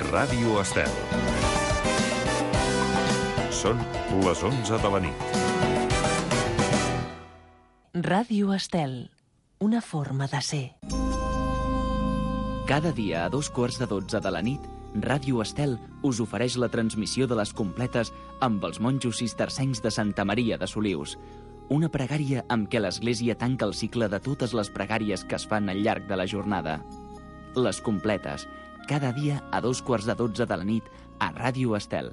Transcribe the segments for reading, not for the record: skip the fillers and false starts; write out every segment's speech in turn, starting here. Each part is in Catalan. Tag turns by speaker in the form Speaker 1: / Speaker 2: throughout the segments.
Speaker 1: Ràdio Estel. Són les 11 de la nit.
Speaker 2: Ràdio Estel, una forma de ser.
Speaker 3: Cada dia a 12:45 de la nit, Ràdio Estel us ofereix la transmissió de les completes amb els monjos cistercencs de Santa Maria de Solius. Una pregària amb què l'Església tanca el cicle de totes les pregàries que es fan al llarg de la jornada. Les completes, cada dia a 12:45 de la nit a Ràdio Estel.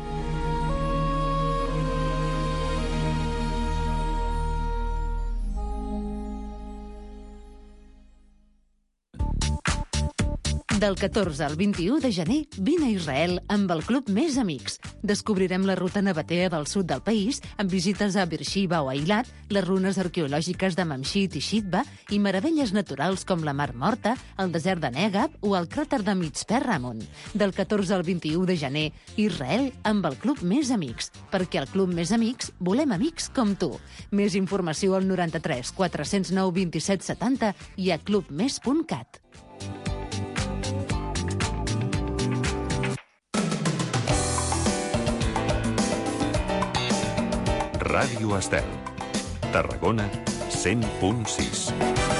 Speaker 4: Del 14 al 21 de gener, vine a Israel amb el Club Més Amics. Descobrirem la ruta nabatea del sud del país, amb visites a Beersheba o Eilat, les runes arqueològiques de Mamshit i Shitba i meravelles naturals com la Mar Morta, el desert de Negab o el cràter de Mitzpe Ramon. Del 14 al 21 de gener, Israel amb el Club Més Amics, perquè al Club Més Amics volem amics com tu. Més informació al 93 409 27 70 i a clubmes.cat.
Speaker 1: Ràdio Estel. Tarragona, 100.6.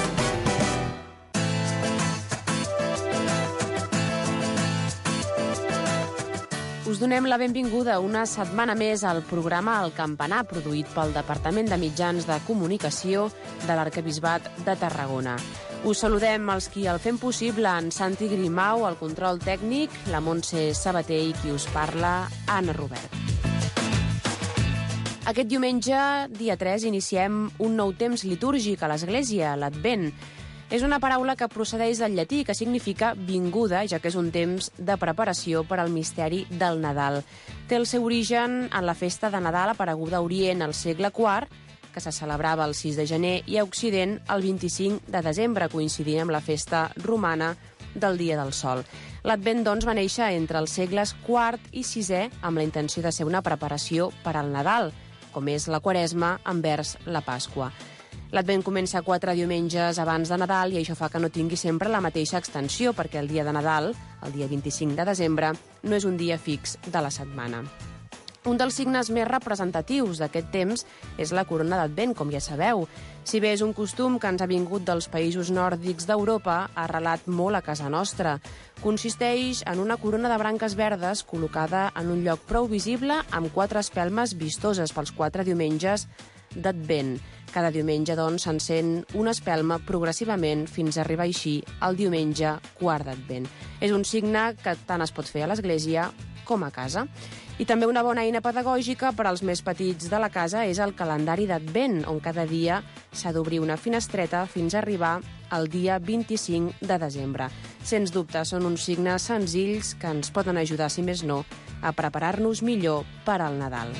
Speaker 5: Us donem la benvinguda una setmana més al programa El Campanar, produït pel Departament de Mitjans de Comunicació de l'Arquebisbat de Tarragona. Us saludem els qui el fem possible, en Santi Grimau, el control tècnic, la Montse Sabater i qui us parla, Anna Robert. Aquest diumenge, dia 3, iniciem un nou temps litúrgic a l'Església, l'Advent. És una paraula que procedeix del llatí, que significa vinguda, ja que és un temps de preparació per al misteri del Nadal. Té el seu origen en la festa de Nadal apareguda a Orient al segle IV, que se celebrava el 6 de gener, i a Occident el 25 de desembre, coincidint amb la festa romana del Dia del Sol. L'Advent, doncs, va néixer entre els segles IV i VI amb la intenció de ser una preparació per al Nadal, com és la Quaresma envers la Pasqua. L'Advent comença 4 diumenges abans de Nadal i això fa que no tingui sempre la mateixa extensió, perquè el dia de Nadal, el dia 25 de desembre, no és un dia fix de la setmana. Un dels signes més representatius d'aquest temps és la corona d'Advent, com ja sabeu. Si bé és un costum que ens ha vingut dels països nòrdics d'Europa, ha arrelat molt a casa nostra. Consisteix en una corona de branques verdes col·locada en un lloc prou visible amb 4 espelmes vistoses pels 4 diumenges d'Advent. Cada diumenge, doncs, s'encén una espelma progressivament fins a arribar així al diumenge quart d'Advent. És un signe que tant es pot fer a l'església com a casa. I també una bona eina pedagògica per als més petits de la casa és el calendari d'Advent, on cada dia s'ha d'obrir una finestreta fins a arribar al dia 25 de desembre. Sens dubte, són uns signes senzills que ens poden ajudar, si més no, a preparar-nos millor per al Nadal.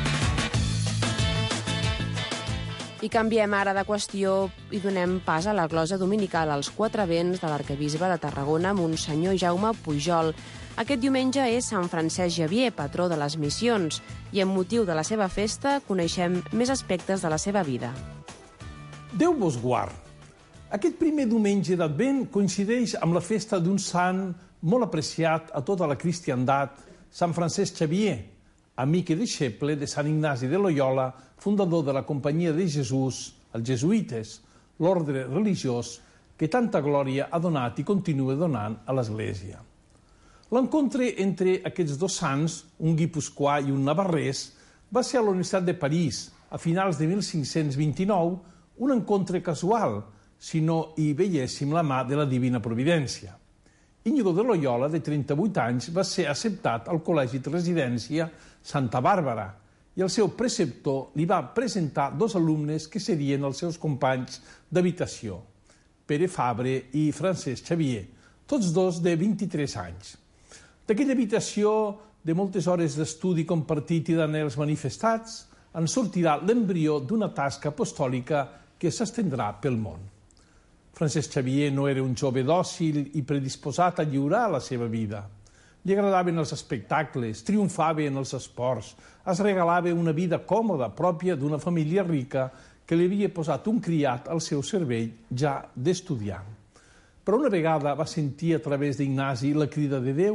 Speaker 5: I canviem ara de qüestió i donem pas a la glosa dominical als 4 vents de l'arquebisbe de Tarragona, Monsenyor Jaume Pujol. Aquest diumenge és Sant Francesc Xavier, patró de les missions, i amb motiu de la seva festa coneixem més aspectes de la seva vida.
Speaker 6: Déu vos guard! Aquest primer diumenge d'Advent coincideix amb la festa d'un sant molt apreciat a tota la cristiandat, Sant Francesc Xavier, amic i deixeble de Sant Ignasi de Loyola, fundador de la Companyia de Jesús, els jesuïtes, l'ordre religiós que tanta glòria ha donat i continua donant a l'Església. L'encontre entre aquests dos sants, un guipuscoà i un navarrès, va ser a la Universitat de París, a finals de 1529, un encontre casual, si no hi veiéssim la mà de la Divina Providència. Íñigo de Loyola, de 38 anys, va ser acceptat al Col·legi de Residència Santa Bàrbara i el seu preceptor li va presentar 2 alumnes que serien els seus companys d'habitació, Pere Fabre i Francesc Xavier, tots dos de 23 anys. D'aquella habitació, de moltes hores d'estudi compartit i d'anhels manifestats, en sortirà l'embrió d'una tasca apostòlica que s'estendrà pel món. Francesc Xavier no era un jove dòcil i predisposat a lliurar la seva vida. Li agradaven els espectacles, triomfava en els esports, es regalava una vida còmoda, pròpia d'una família rica que li havia posat un criat al seu servei ja d'estudiant. Però una vegada va sentir a través d'Ignasi la crida de Déu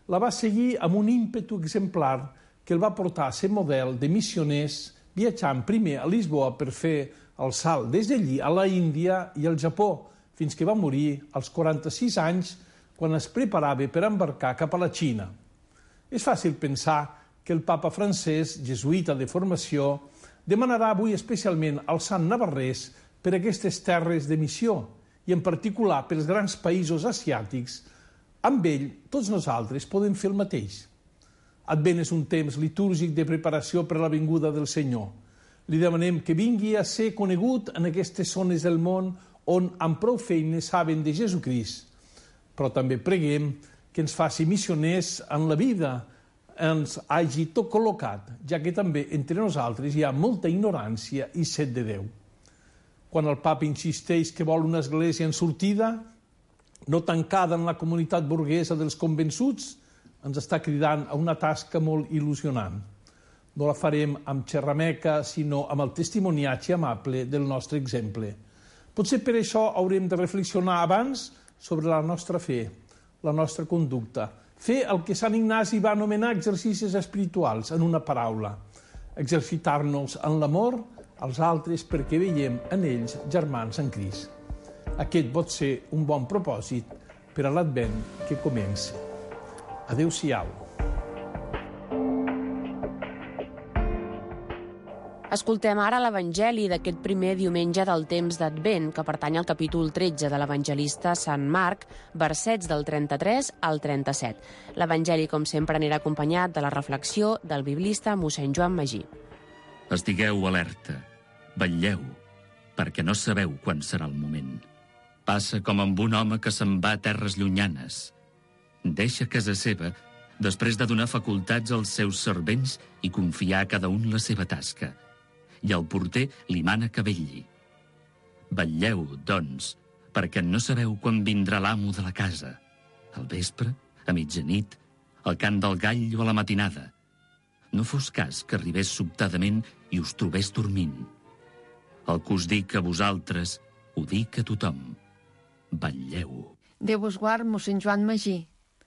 Speaker 6: la va seguir amb un ímpetu exemplar que el va portar a ser model de missioners, viatjant primer a Lisboa per fer el salt des d'allí a la Índia i al Japó, fins que va morir als 46 anys quan es preparava per embarcar cap a la Xina. És fàcil pensar que el papa francès, jesuïta de formació, demanarà avui especialment al sant navarrès per aquestes terres de missió i en particular pels grans països asiàtics. Amb ell, tots nosaltres podem fer el mateix. Advent és un temps litúrgic de preparació per la vinguda del Senyor. Li demanem que vingui a ser conegut en aquestes zones del món on amb prou feines saben de Jesucrist. Però també preguem que ens faci missioners en la vida, ens hagi tot col·locat, ja que també entre nosaltres hi ha molta ignorància i set de Déu. Quan el papa insisteix que vol una església en sortida, no tancada en la comunitat burguesa dels convençuts, ens està cridant a una tasca molt il·lusionant. No la farem amb xerrameca, sinó amb el testimoniatge amable del nostre exemple. Potser per això haurem de reflexionar abans sobre la nostra fe, la nostra conducta, fer el que Sant Ignasi va anomenar exercicis espirituals en una paraula, exercitar-nos en l'amor als altres perquè veiem en ells germans en Crist. Aquest pot ser un bon propòsit per a l'Advent que comença. Adéu-siau.
Speaker 5: Escoltem ara l'Evangeli d'aquest primer diumenge del temps d'Advent, que pertany al capítol 13 de l'evangelista Sant Marc, versets del 33 al 37. L'Evangeli, com sempre, anirà acompanyat de la reflexió del biblista mossèn Joan Magí.
Speaker 7: Estigueu alerta, vetlleu, perquè no sabeu quan serà el moment. Passa com amb un home que se'n va a terres llunyanes. Deixa casa seva després de donar facultats als seus servents i confiar a cada un la seva tasca. I el porter li mana que vetlli. Vetlleu, doncs, perquè no sabeu quan vindrà l'amo de la casa. Al vespre, a mitjanit, al cant del gall o a la matinada. No fos cas que arribés sobtadament i us trobés dormint. El que us dic a vosaltres, ho dic a tothom. Vetlleu.
Speaker 8: Déu us guard, mossèn Joan Magí.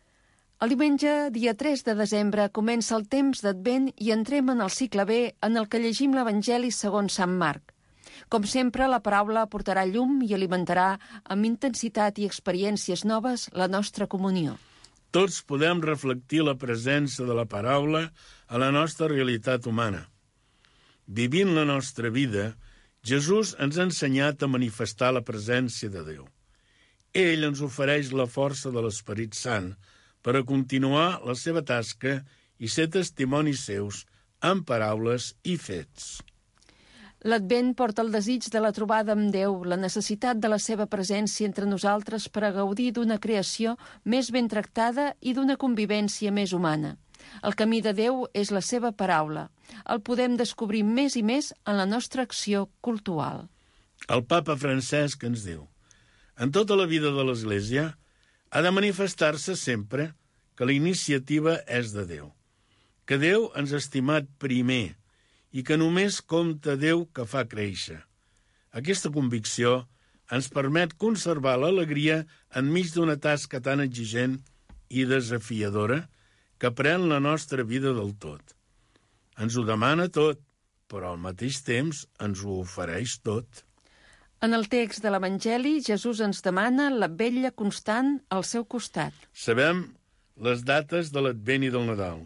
Speaker 8: El diumenge, dia 3 de desembre, comença el temps d'Advent i entrem en el cicle B en el que llegim l'Evangeli segons Sant Marc. Com sempre, la paraula portarà llum i alimentarà amb intensitat i experiències noves la nostra comunió.
Speaker 9: Tots podem reflectir la presència de la paraula a la nostra realitat humana. Vivint la nostra vida, Jesús ens ha ensenyat a manifestar la presència de Déu. Ell ens ofereix la força de l'Esperit Sant per a continuar la seva tasca i ser testimonis seus amb paraules i fets.
Speaker 8: L'Advent porta el desig de la trobada amb Déu, la necessitat de la seva presència entre nosaltres per a gaudir d'una creació més ben tractada i d'una convivència més humana. El camí de Déu és la seva paraula. El podem descobrir més i més en la nostra acció cultual.
Speaker 9: El papa Francesc ens diu: en tota la vida de l'Església ha de manifestar-se sempre que la iniciativa és de Déu, que Déu ens ha estimat primer i que només compta Déu que fa créixer. Aquesta convicció ens permet conservar l'alegria enmig d'una tasca tan exigent i desafiadora que pren la nostra vida del tot. Ens ho demana tot, però al mateix temps ens ho ofereix tot.
Speaker 8: En el text de l'Evangeli, Jesús ens demana la vetlla constant al seu costat.
Speaker 9: Sabem les dates de l'Advent i del Nadal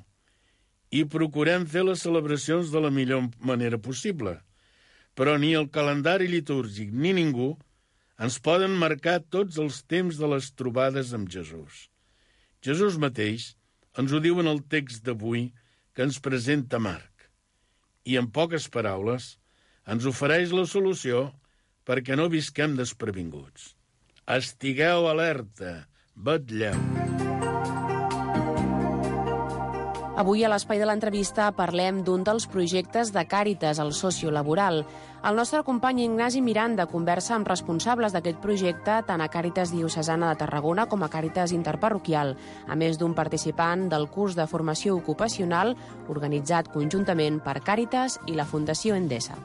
Speaker 9: i procurem fer les celebracions de la millor manera possible, però ni el calendari litúrgic ni ningú ens poden marcar tots els temps de les trobades amb Jesús. Jesús mateix ens ho diu en el text d'avui que ens presenta Marc, i en poques paraules ens ofereix la solució perquè no visquem desprevinguts. Estigueu alerta, vetlleu.
Speaker 5: Avui a l'Espai de l'Entrevista parlem d'un dels projectes de Càritas, el sociolaboral. El nostre company Ignasi Miranda conversa amb responsables d'aquest projecte tant a Càritas Diocesana de Tarragona com a Càritas Interparroquial, a més d'un participant del curs de formació ocupacional organitzat conjuntament per Càritas i la Fundació Endesa.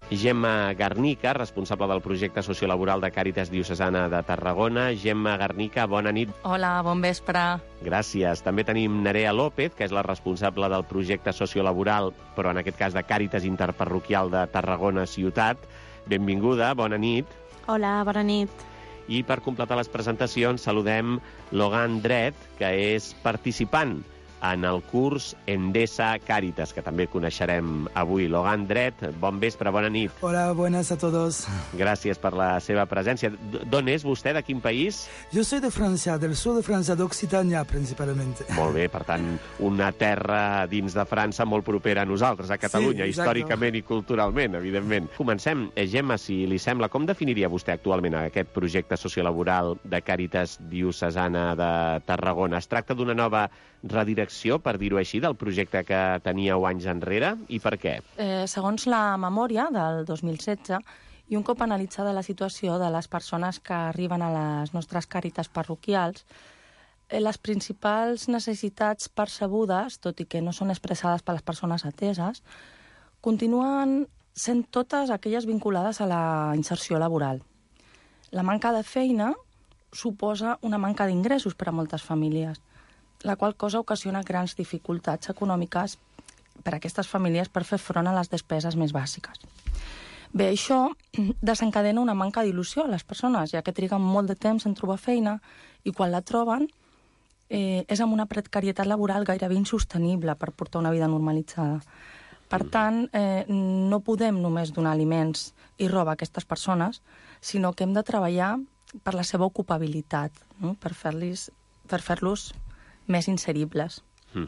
Speaker 10: Gemma Garnica, responsable del projecte sociolaboral de Càritas Diocesana de Tarragona. Gemma Garnica, bona nit.
Speaker 11: Hola, bon vespre.
Speaker 10: Gràcies. També tenim Nerea López, que és la responsable del projecte sociolaboral, però en aquest cas de Càritas Interparroquial de Tarragona Ciutat. Benvinguda, bona nit.
Speaker 12: Hola, bona nit.
Speaker 10: I per completar les presentacions saludem Logan Dret, que és participant en el curs Endesa Càritas, que també coneixerem avui. Logan Dret, bon vespre, bona nit.
Speaker 13: Hola, buenas a todos.
Speaker 10: Gràcies per la seva presència. D'on és vostè, de quin país?
Speaker 13: Yo soy de Francia, del sur de Francia, d'Occitània, principalment.
Speaker 10: Molt bé, per tant, una terra dins de França molt propera a nosaltres, a Catalunya,
Speaker 13: sí,
Speaker 10: històricament i culturalment, evidentment. Comencem. Gemma, si li sembla, com definiria vostè actualment aquest projecte sociolaboral de Càritas Diocesana de Tarragona? Es tracta d'una nova redirecció, per dir-ho així, del projecte que teníeu anys enrere, i per què?
Speaker 11: Segons la memòria del 2016, i un cop analitzada la situació de les persones que arriben a les nostres càritas parroquials, les principals necessitats percebudes, tot i que no són expressades per les persones ateses, continuen sent totes aquelles vinculades a la inserció laboral. La manca de feina suposa una manca d'ingressos per a moltes famílies, la qual cosa ocasiona grans dificultats econòmiques per a aquestes famílies per fer front a les despeses més bàsiques. Bé, això desencadena una manca d'il·lusió a les persones, ja que triguen molt de temps en trobar feina i quan la troben és amb una precarietat laboral gairebé insostenible per portar una vida normalitzada. Per tant, no podem només donar aliments i roba a aquestes persones, sinó que hem de treballar per la seva ocupabilitat, no? per fer-los més inseribles.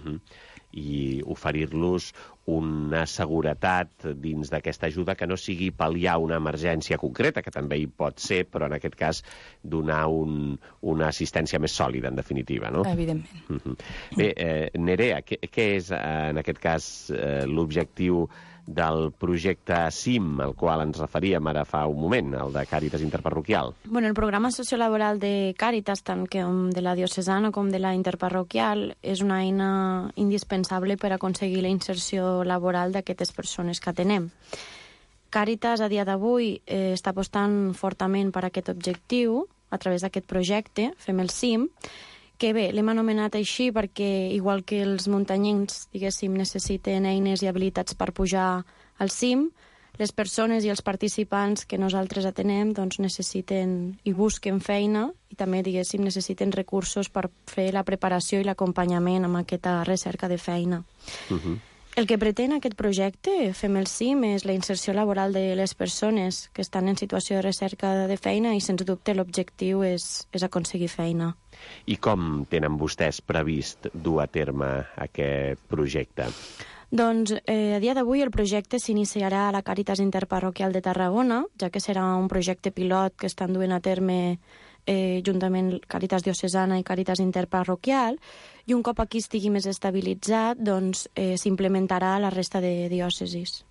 Speaker 10: I oferir-los una seguretat dins d'aquesta ajuda que no sigui pal·liar una emergència concreta, que també hi pot ser, però en aquest cas donar una assistència més sòlida, en definitiva, no?
Speaker 11: Evidentment.
Speaker 10: Bé, Nerea, què és en aquest cas l'objectiu del projecte CIM, al qual ens referíem ara fa un moment, el de Càritas Interparroquial?
Speaker 12: Bueno, el programa sociolaboral de Càritas, tant de la diocesana com de la interparroquial, és una eina indispensable per aconseguir la inserció laboral d'aquestes persones que atenem. Càritas, a dia d'avui, està apostant fortament per aquest objectiu a través d'aquest projecte, Fem el CIM, que bé, l'hem anomenat així perquè, igual que els muntanyencs, diguéssim, necessiten eines i habilitats per pujar al cim, les persones i els participants que nosaltres atenem doncs necessiten i busquen feina i també, diguéssim, necessiten recursos per fer la preparació i l'acompanyament amb aquesta recerca de feina. El que pretén aquest projecte, Fem el CIM, és la inserció laboral de les persones que estan en situació de recerca de feina i, sens dubte, l'objectiu és aconseguir feina.
Speaker 10: I com tenen vostès previst dur a terme aquest projecte?
Speaker 12: Doncs a dia d'avui el projecte s'iniciarà a la Càritas Interparroquial de Tarragona, ja que serà un projecte pilot que estan duent a terme juntament Càritas Diocesana i Càritas Interparroquial, i un cop aquí estigui més estabilitzat, doncs s'implementarà a la resta de diòcesis.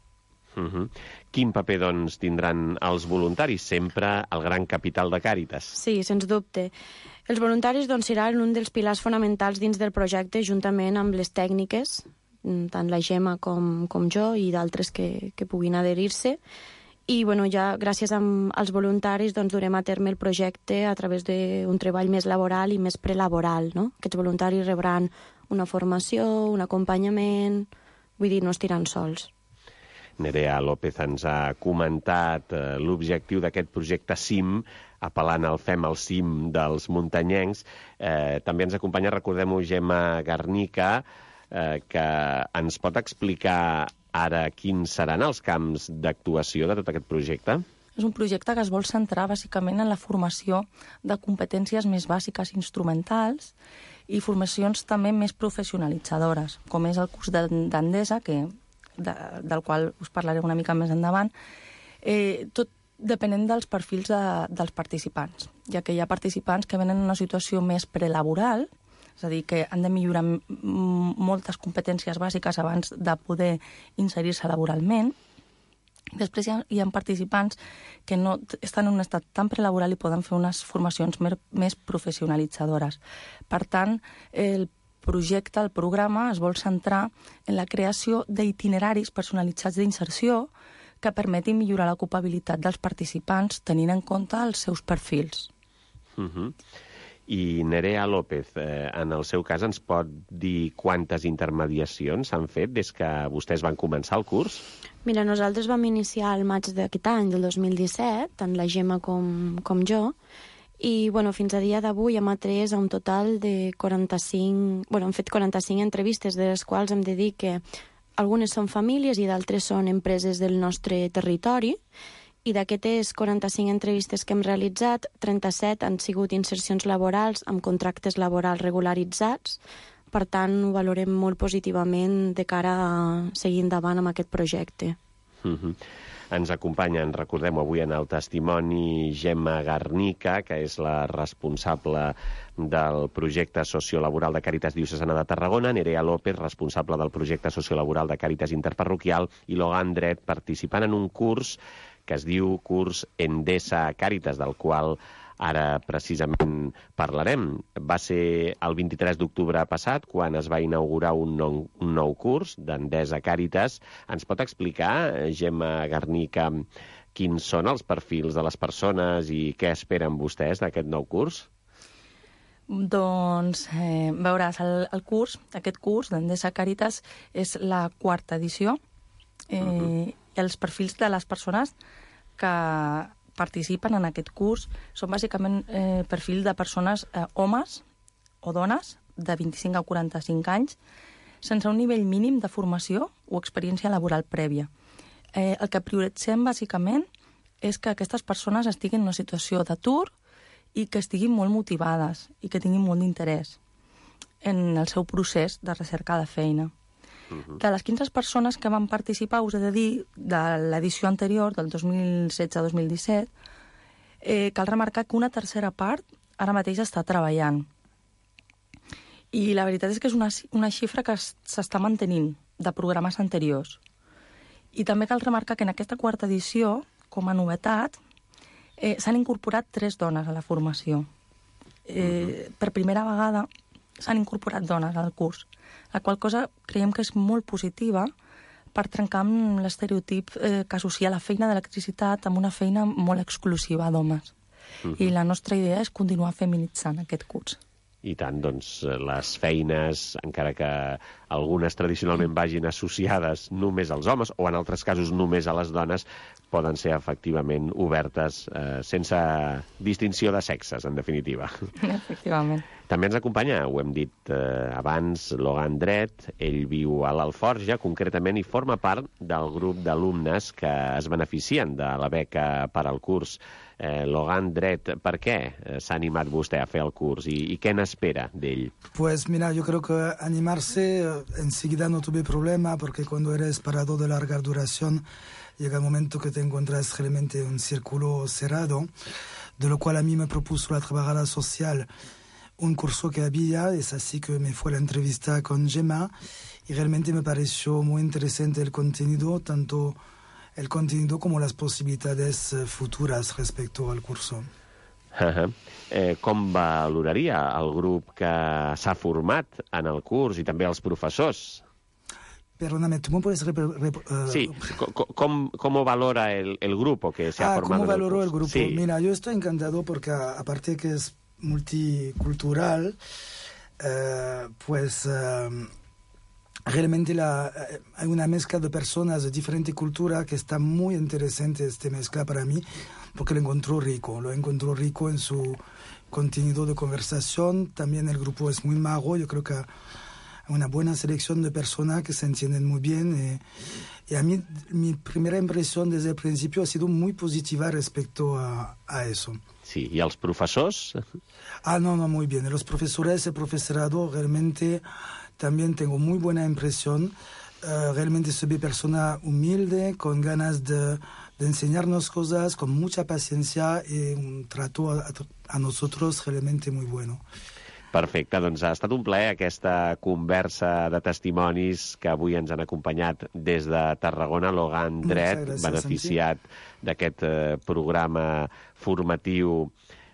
Speaker 10: Quin paper, doncs, tindran els voluntaris? Sempre el gran capital de Càritas.
Speaker 12: Sí, sens dubte. Els voluntaris, doncs, seran un dels pilars fonamentals dins del projecte, juntament amb les tècniques, tant la Gemma com jo i d'altres que puguin adherir-se. I bueno, ja gràcies als voluntaris doncs, durem a terme el projecte a través d'un treball més laboral i més prelaboral. No? Aquests voluntaris rebran una formació, un acompanyament, vull dir, no estiran sols.
Speaker 10: Nerea López ens ha comentat l'objectiu d'aquest projecte CIM, apel·lant al Fem el CIM dels muntanyencs. També ens acompanya, recordem-ho, Gemma Garnica, que ens pot explicar ara quins seran els camps d'actuació de tot aquest projecte?
Speaker 11: És un projecte que es vol centrar bàsicament en la formació de competències més bàsiques instrumentals i formacions també més professionalitzadores, com és el curs d'Endesa, del qual us parlaré una mica més endavant, tot depenent dels perfils dels participants, ja que hi ha participants que venen en una situació més prelaboral, és a dir, que han de millorar moltes competències bàsiques abans de poder inserir-se laboralment. Després hi ha participants que no estan en un estat tan prelaboral i poden fer unes formacions més professionalitzadores. Per tant, el projecte, el programa, es vol centrar en la creació d'itineraris personalitzats d'inserció que permeti millorar l'ocupabilitat dels participants tenint en compte els seus perfils.
Speaker 10: I Nerea López, en el seu cas, ens pot dir quantes intermediacions s'han fet des que vostès van començar el curs?
Speaker 12: Mira, nosaltres vam iniciar el maig d'aquest any, del 2017, tant la Gemma com jo, i fins a dia d'avui hem atès a un total de 45... hem fet 45 entrevistes, de les quals hem de dir que algunes són famílies i d'altres són empreses del nostre territori, i d'aquestes 45 entrevistes que hem realitzat, 37 han sigut insercions laborals amb contractes laborals regularitzats. Per tant, ho valorem molt positivament de cara a seguir endavant amb aquest projecte.
Speaker 10: Ens acompanyen, recordem avui en el testimoni, Gemma Garnica, que és la responsable del projecte sociolaboral de Càritas Diocesana de Tarragona, Nerea López, responsable del projecte sociolaboral de Càritas Interparroquial, i Logan Dret, participant en un curs que es diu Curs Endesa Càritas, del qual ara precisament parlarem. Va ser el 23 d'octubre passat, quan es va inaugurar un nou curs d'Endesa Càritas. Ens pot explicar, Gemma Garnica, quins són els perfils de les persones i què esperen vostès d'aquest nou curs?
Speaker 11: Doncs, veuràs, aquest curs d'Endesa Càritas és la 4ª edició. Els perfils de les persones que participen en aquest curs són bàsicament perfil de persones, homes o dones, de 25 a 45 anys, sense un nivell mínim de formació o experiència laboral prèvia. El que prioritzem, bàsicament, és que aquestes persones estiguin en una situació d'atur i que estiguin molt motivades i que tinguin molt d'interès en el seu procés de recerca de feina. De les 15 persones que van participar, us he de dir, de l'edició anterior, del 2016-2017, cal remarcar que una tercera part ara mateix està treballant. I la veritat és que és una xifra que s'està mantenint de programes anteriors. I també cal remarcar que en aquesta 4ª edició, com a novetat, s'han incorporat 3 dones a la formació. Per primera vegada s'han incorporat dones al curs, la qual cosa creiem que és molt positiva per trencar amb l'estereotip que associa la feina d'electricitat amb una feina molt exclusiva d'homes. I la nostra idea és continuar feminitzant aquest curs.
Speaker 10: I tant, doncs, les feines, encara que algunes tradicionalment vagin associades només als homes, o en altres casos només a les dones, poden ser efectivament obertes sense distinció de sexes, en definitiva.
Speaker 11: Efectivament.
Speaker 10: També ens acompanya, ho hem dit abans, Logan Dret. Ell viu a l'Alforja, concretament, i forma part del grup d'alumnes que es beneficien de la beca per al curs. Logan Dret, ¿por qué se ha animado usted a hacer el curso y qué espera de él?
Speaker 13: Pues mira, yo creo que animarse enseguida no tuve problema, porque cuando eres parador de larga duración llega el momento que te encuentras realmente en un círculo cerrado, de lo cual a mí me propuso la trabajadora social un curso que había, es así que me fue la entrevista con Gemma y realmente me pareció muy interesante el contenido, tanto el contenido como las posibilidades futuras respecto al curso.
Speaker 10: Com valoraria el grup que s'ha format en el curs i també els professors?
Speaker 13: Perdóname, ¿tú me puedes
Speaker 10: Sí, ¿cómo valora el grupo que se ha formado?
Speaker 13: ¿Cómo valoró el grupo?
Speaker 10: Sí.
Speaker 13: Mira, yo estoy encantado porque aparte que es multicultural, realmente hay una mezcla de personas de diferente cultura que está muy interesante esta mezcla para mí, porque lo encontró rico en su contenido de conversación. También el grupo es muy mago, yo creo que hay una buena selección de personas que se entienden muy bien. Y a mí mi primera impresión desde el principio ha sido muy positiva respecto a eso.
Speaker 10: Sí, ¿y a los profesores?
Speaker 13: No, muy bien. Los profesores, el profesorado, realmente también tengo muy buena impresión. Realmente se ve persona humilde, con ganas de enseñarnos cosas, con mucha paciencia y un trato a nosotros realmente muy bueno.
Speaker 10: Perfecte, doncs ha estat un plaer aquesta conversa de testimonis que avui ens han acompanyat des de Tarragona. Logan Dret, beneficiat d'aquest programa formatiu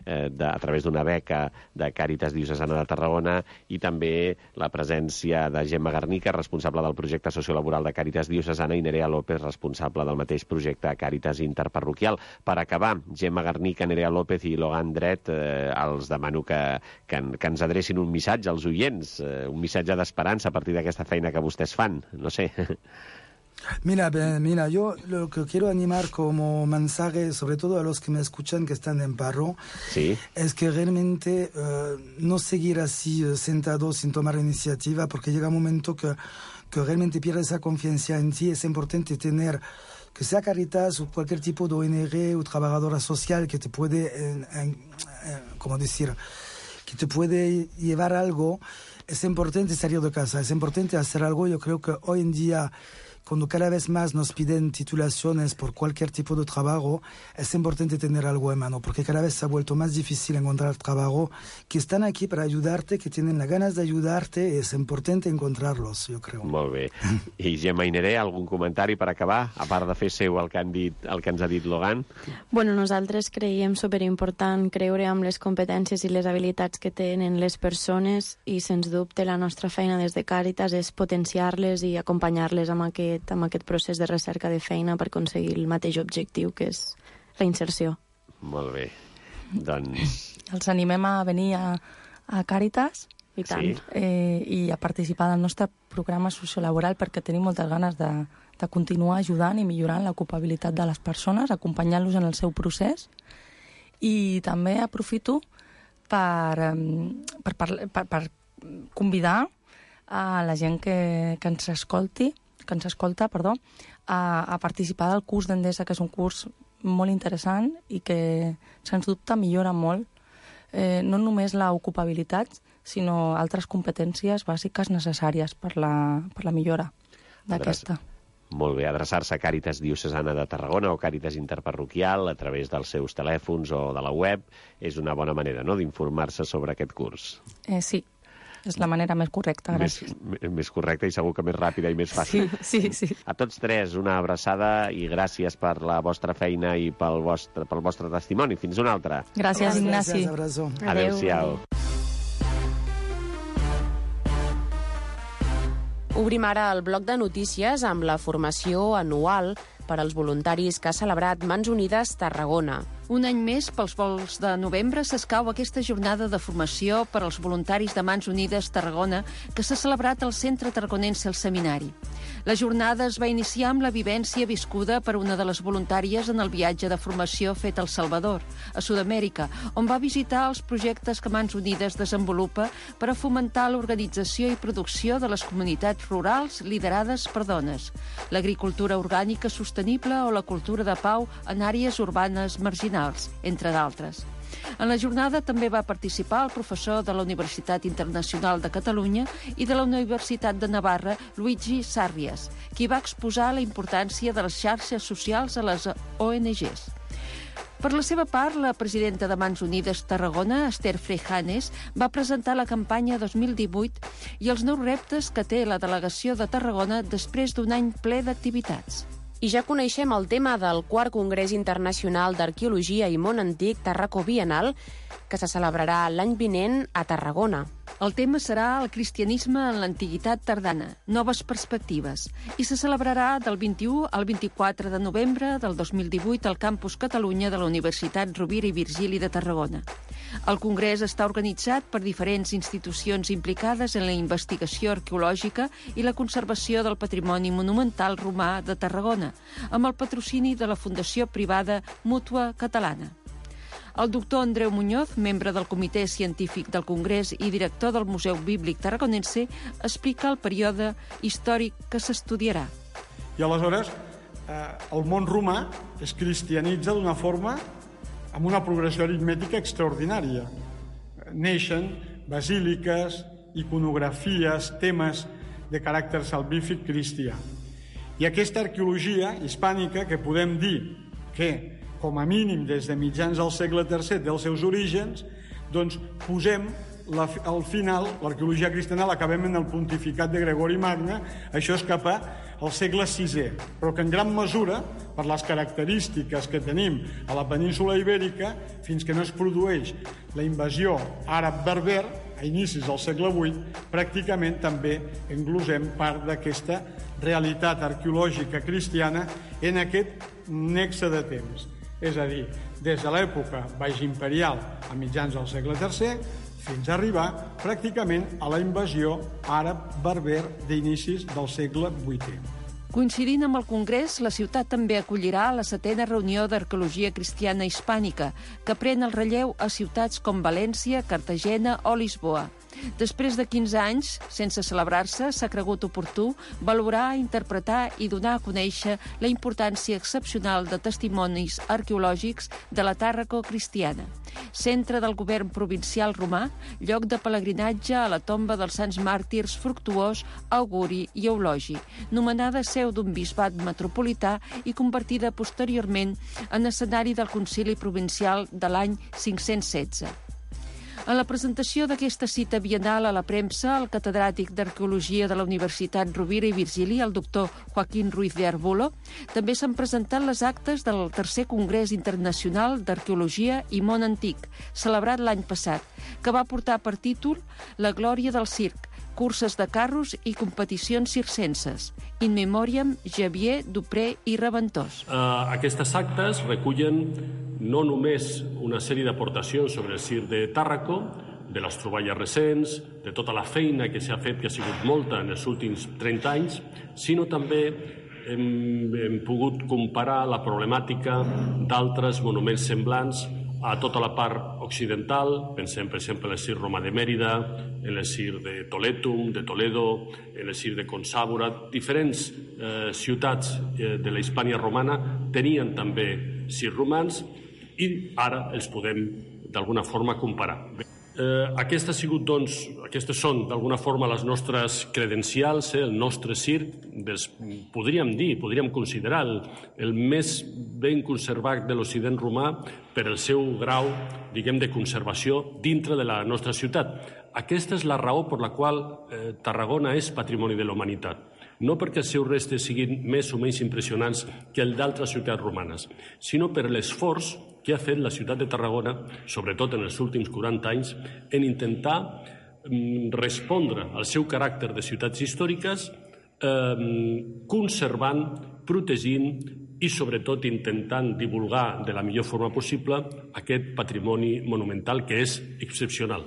Speaker 10: a través d'una beca de Càritas Diocesana de Tarragona, i també la presència de Gemma Garnica, responsable del projecte sociolaboral de Càritas Diocesana, i Nerea López, responsable del mateix projecte Càritas Interparroquial. Per acabar, Gemma Garnica, Nerea López i Logan Dret, els demano que ens adrecin un missatge als oients, un missatge d'esperança a partir d'aquesta feina que vostès fan, no sé.
Speaker 13: Mira, yo lo que quiero animar como mensaje, sobre todo a los que me escuchan que están en paro,
Speaker 10: sí,
Speaker 13: es que realmente no seguir así sentados sin tomar iniciativa, porque llega un momento que realmente pierdes esa confianza en ti. Es importante tener, que sea Caritas o cualquier tipo de ONG o trabajadora social que te puede, ¿cómo decir?, que te puede llevar algo. Es importante salir de casa, es importante hacer algo. Yo creo que hoy en día, cuando cada vez más nos piden titulaciones por cualquier tipo de trabajo, es importante tener algo en mano, porque cada vez se ha vuelto más difícil encontrar trabajo, que están aquí para ayudarte, que tienen las ganas de ayudarte, es importante encontrarlos, yo creo.
Speaker 10: Molt bé. I Gemma i Nerea, algun comentari per acabar, a part de fer seu el que ens ha dit Logan?
Speaker 12: Bueno, nosaltres creiem superimportant creure amb les competències i les habilitats que tenen les persones, i sens dubte la nostra feina des de Càritas és potenciar-les i acompanyar-les amb aquest procés de recerca de feina per aconseguir el mateix objectiu, que és la inserció.
Speaker 10: Molt bé. Doncs...
Speaker 11: Els animem a venir a Càritas
Speaker 12: i tant,
Speaker 11: i a participar del nostre programa sociolaboral, perquè tenim moltes ganes de continuar ajudant i millorant l'ocupabilitat de les persones, acompanyant-los en el seu procés. I també aprofito per convidar a la gent que ens escolta, a participar del curs d'Endesa, que és un curs molt interessant i que, sens dubte, millora molt no només l'ocupabilitat, sinó altres competències bàsiques necessàries per la millora d'aquesta.
Speaker 10: Molt bé, adreçar-se a Càritas Diocesana de Tarragona o Càritas Interparroquial a través dels seus telèfons o de la web és una bona manera, no?, d'informar-se sobre aquest curs.
Speaker 11: Sí. És la manera més correcta, gràcies.
Speaker 10: Més correcta i segur que més ràpida i més fàcil.
Speaker 11: Sí.
Speaker 10: A tots tres, una abraçada i gràcies per la vostra feina i pel vostre testimoni. Fins una altra.
Speaker 11: Gràcies, Ignasi.
Speaker 10: Adéu-siau.
Speaker 5: Obrim ara el bloc de notícies amb la formació anual per als voluntaris que ha celebrat Mans Unides Tarragona.
Speaker 8: Un any més, pels vols de novembre, s'escau aquesta jornada de formació per als voluntaris de Mans Unides Tarragona que s'ha celebrat al Centre Tarragonense al Seminari. La jornada es va iniciar amb la vivència viscuda per una de les voluntàries en el viatge de formació fet al Salvador, a Sud-amèrica, on va visitar els projectes que Mans Unides desenvolupa per a fomentar l'organització i producció de les comunitats rurals liderades per dones, l'agricultura orgànica sostenible o la cultura de pau en àrees urbanes marginals, entre d'altres. En la jornada també va participar el professor de la Universitat Internacional de Catalunya i de la Universitat de Navarra, Luigi Sarrias, qui va exposar la importància de les xarxes socials a les ONGs. Per la seva part, la presidenta de Mans Unides Tarragona, Esther Freijanes, va presentar la campanya 2018 i els nous reptes que té la delegació de Tarragona després d'un any ple d'activitats.
Speaker 5: I ja coneixem el tema del 4è Congrés Internacional d'Arqueologia i Món Antic Tarraco Bienal, que se celebrarà l'any vinent a Tarragona.
Speaker 8: El tema serà el cristianisme en l'antiguitat tardana, noves perspectives, i se celebrarà del 21 al 24 de novembre del 2018 al Campus Catalunya de la Universitat Rovira i Virgili de Tarragona. El congrés està organitzat per diferents institucions implicades en la investigació arqueològica i la conservació del patrimoni monumental romà de Tarragona, amb el patrocini de la Fundació Privada Mútua Catalana. El doctor Andreu Muñoz, membre del Comitè Científic del Congrés i director del Museu Bíblic Tarragonense, explica el període històric que s'estudiarà.
Speaker 14: I aleshores, el món romà es cristianitza d'una forma amb una progressió aritmètica extraordinària. Neixen basíliques, iconografies, temes de caràcter salvífic cristià. I aquesta arqueologia hispànica, que podem dir que com a mínim des de mitjans del segle III dels seus orígens, doncs posem al final, l'arqueologia cristiana l'acabem en el pontificat de Gregori Magne, això és cap al segle VI, però que en gran mesura, per les característiques que tenim a la península Ibèrica, fins que no es produeix la invasió àrab-berber, a inicis del segle VIII, pràcticament també englosem part d'aquesta realitat arqueològica cristiana en aquest nexe de temps. És a dir, des de l'època baix imperial a mitjans del segle III fins a arribar pràcticament a la invasió àrab-berber d'inicis del segle VIII.
Speaker 8: Coincidint amb el Congrés, la ciutat també acollirà la 7a reunió d'arqueologia cristiana hispànica, que pren el relleu a ciutats com València, Cartagena o Lisboa. Després de 15 anys, sense celebrar-se, s'ha cregut oportú valorar, interpretar i donar a conèixer la importància excepcional de testimonis arqueològics de la Tàrraco cristiana. Centre del govern provincial romà, lloc de pelegrinatge a la tomba dels sants màrtirs Fructuós, Auguri i Eulogi, nomenada seu d'un bisbat metropolità i convertida posteriorment en escenari del concili provincial de l'any 516. En la presentació d'aquesta cita biennal a la premsa, el catedràtic d'Arqueologia de la Universitat Rovira i Virgili, el doctor Joaquín Ruiz de Arbulo, també s'han presentat les actes del tercer Congrés Internacional d'Arqueologia i Món Antic, celebrat l'any passat, que va portar per títol La glòria del circ, curses de carros i competicions circenses. In memoriam Xavier Dupré i Reventós.
Speaker 15: Aquestes actes recullen no només una sèrie d'aportacions sobre el circ de Tàrraco, de les troballes recents, de tota la feina que s'ha fet, que ha sigut molta en els últims 30 anys, sinó també hem pogut comparar la problemàtica d'altres monuments semblants a tota la part occidental. Pensem, per exemple, en el circ romà de Mèrida, en el circ de Toletum, de Toledo, en el circ de Consàbora. Diferents ciutats de la Hispània romana tenien també circs romans i ara els podem d'alguna forma comparar. Aquestes són d'alguna forma les nostres credencials, el nostre circ, podríem considerar el més ben conservat de l'Occident romà per el seu grau, diguem, de conservació dintre de la nostra ciutat. Aquesta és la raó per la qual Tarragona és patrimoni de la humanitat. No perquè els seus restes siguin més o menys impressionants que el d'altres ciutats romanes, sinó per l'esforç que ha fet la ciutat de Tarragona, sobretot en els últims 40 anys, en intentar respondre al seu caràcter de ciutats històriques, conservant, protegint i, sobretot, intentant divulgar de la millor forma possible aquest patrimoni monumental que és excepcional.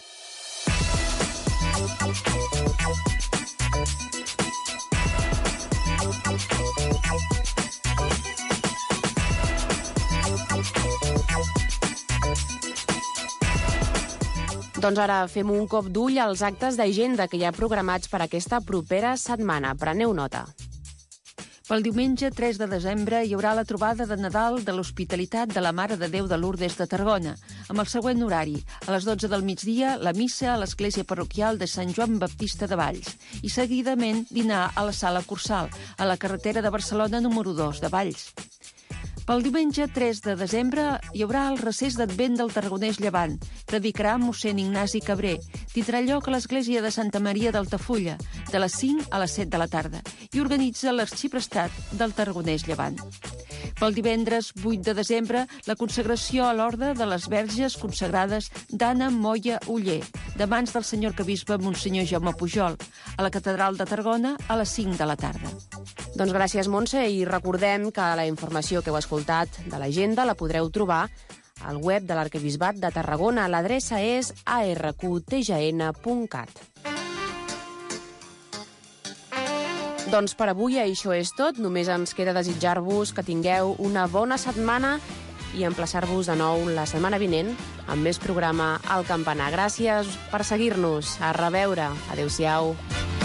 Speaker 5: Doncs ara fem un cop d'ull als actes d'agenda que hi ha programats per aquesta propera setmana. Preneu nota.
Speaker 8: Pel diumenge 3 de desembre hi haurà la trobada de Nadal de l'Hospitalitat de la Mare de Déu de Lourdes de Tarragona, amb el següent horari. A les 12 del migdia, la missa a l'església parroquial de Sant Joan Baptista de Valls i seguidament dinar a la Sala Cursal, a la carretera de Barcelona número 2 de Valls. Pel diumenge 3 de desembre hi haurà el recés d'Advent del Tarragonès Llevant. Predicarà mossèn Ignasi Cabré. Tindrà lloc a l'església de Santa Maria d'Altafulla, de les 5 a les 7 de la tarda, i organitza l'Arxiprestat del Tarragonès Llevant. Pel divendres 8 de desembre, la consagració a l'Orde de les Verges consagrades d'Anna Moya Oller, de mans del senyor arquebisbe Monsenyor Jaume Pujol, a la Catedral de Tarragona a les 5 de la tarda.
Speaker 5: Doncs gràcies, Montse, i recordem que la informació que heu escoltat de l'agenda la podreu trobar al web de l'Arquebisbat de Tarragona. L'adreça és arqtgn.cat. Doncs per avui això és tot. Només ens queda desitjar-vos que tingueu una bona setmana i emplaçar-vos de nou la setmana vinent amb més programa al Campanar. Gràcies per seguir-nos. A reveure. Adéu-siau.